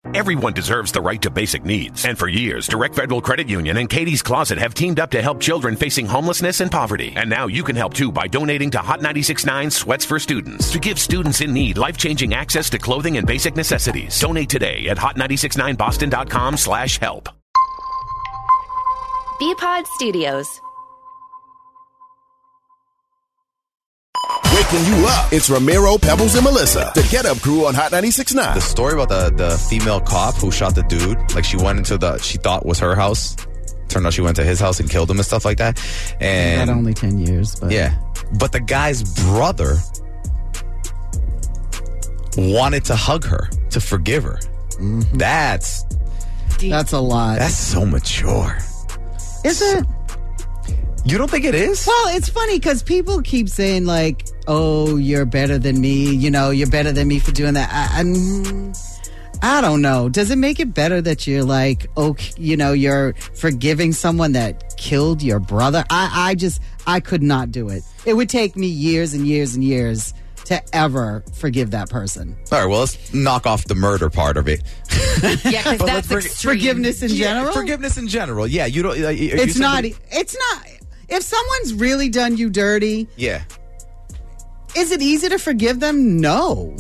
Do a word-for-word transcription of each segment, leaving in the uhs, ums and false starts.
Everyone deserves the right to basic needs. And for years, Direct Federal Credit Union and Katie's Closet have teamed up to help children facing homelessness and poverty. And now you can help too by donating to Hot ninety-six point nine Sweats for Students to give students in need life-changing access to clothing and basic necessities. Donate today at hot nine six nine boston dot com slash help. B-Pod Studios. Waking you up. It's Ramiro, Pebbles, and Melissa, the Get Up Crew on Hot ninety-six point nine. The story about the, the female cop who shot the dude, like she went into the, she thought was her house. Turned out she went to his house and killed him and stuff like that. And not only ten years, but. Yeah. But the guy's brother wanted to hug her, to forgive her. Mm-hmm. That's. That's a lot. That's so mature. Is it? You don't think it is? Well, it's funny because people keep saying like, oh, you're better than me. You know, you're better than me for doing that. I, I'm, I don't know. Does it make it better that you're like, okay, you know, you're forgiving someone that killed your brother? I, I just, I could not do it. It would take me years and years and years to ever forgive that person. All right, well, let's knock off the murder part of it. Yeah, because that's for, forgiveness in yeah, general. Forgiveness in general. Yeah, you don't. Uh, it's you not. It's not. If someone's really done you dirty, yeah, is it easy to forgive them? No.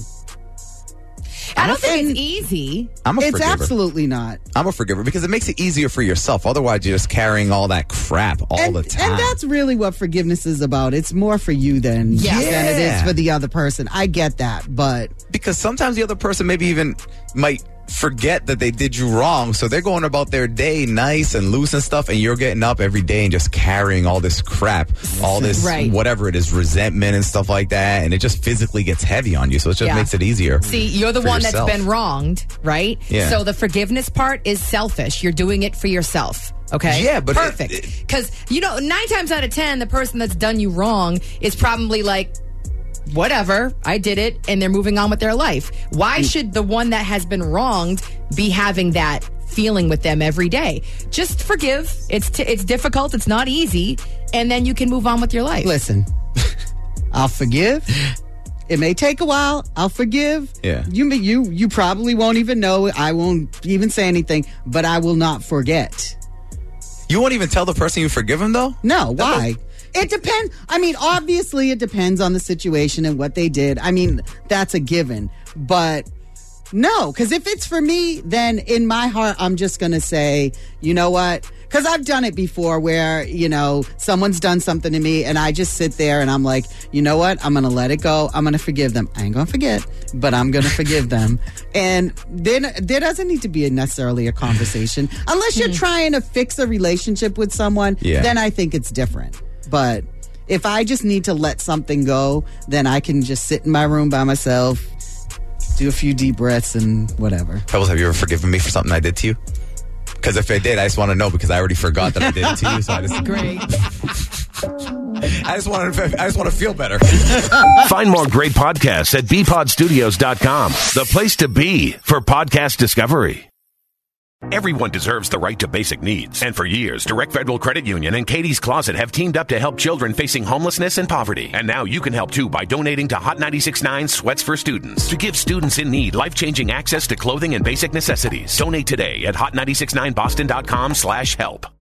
I don't think it's easy. I'm a it's forgiver. absolutely not. I'm a forgiver because it makes it easier for yourself. Otherwise, you're just carrying all that crap all and, the time. And that's really what forgiveness is about. It's more for you than, yeah. than it is for the other person. I get that, but... Because sometimes the other person maybe even might forget that they did you wrong, so they're going about their day nice and loose and stuff, and you're getting up every day and just carrying all this crap, all this right. whatever it is, resentment and stuff like that, and it just physically gets heavy on you, so it just yeah. makes it easier. See, you're the one yourself. that's been wronged, right? Yeah. So the forgiveness part is selfish. You're doing it for yourself. Okay. Yeah, but perfect. Because you know, nine times out of ten, the person that's done you wrong is probably like, whatever, I did it, and they're moving on with their life. Why should the one that has been wronged be having that feeling with them every day? Just forgive. It's t- it's difficult. It's not easy, and then you can move on with your life. Listen, I'll forgive. It may take a while. I'll forgive. Yeah. You you you probably won't even know it. I won't even say anything, but I will not forget. You won't even tell the person you forgive him, though? No. Why? It depends. I mean, obviously, it depends on the situation and what they did. I mean, that's a given. But no, because if it's for me, then in my heart, I'm just going to say, you know what? Because I've done it before where, you know, someone's done something to me and I just sit there and I'm like, you know what? I'm going to let it go. I'm going to forgive them. I ain't going to forget, but I'm going to forgive them. And then there doesn't need to be a necessarily a conversation. Unless you're trying to fix a relationship with someone, yeah. then I think it's different. But if I just need to let something go, then I can just sit in my room by myself, do a few deep breaths and whatever. Pebbles, have you ever forgiven me for something I did to you? Because if I did, I just want to know because I already forgot that I did it to you. So I just great. I just want to. I just want to feel better. Find more great podcasts at b pod studios dot com, the place to be for podcast discovery. Everyone deserves the right to basic needs. And for years, Direct Federal Credit Union and Katie's Closet have teamed up to help children facing homelessness and poverty. And now you can help too by donating to Hot ninety-six point nine Sweats for Students to give students in need life-changing access to clothing and basic necessities. Donate today at hot nine six nine boston dot com slash help.